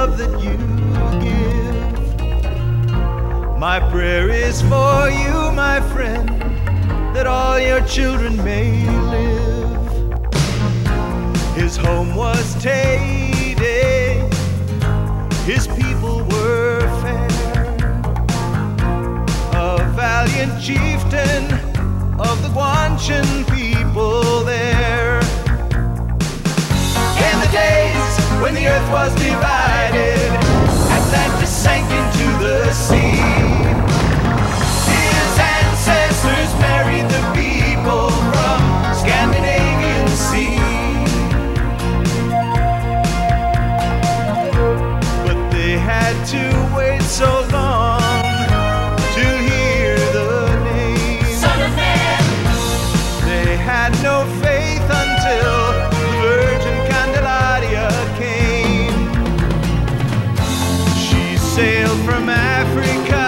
love that you give. My prayer is for you, my friend, that all your children may live. His home was tainted, his people were fair. A valiant chieftain of the Guanchen people there. In the days when the earth was divided, Atlantis sank into the sea. His ancestors married the people from Scandinavian Sea. But they had to wait so long to hear the name Son of Man. They had no faith until the Virgin Candelaria came. She sailed from Africa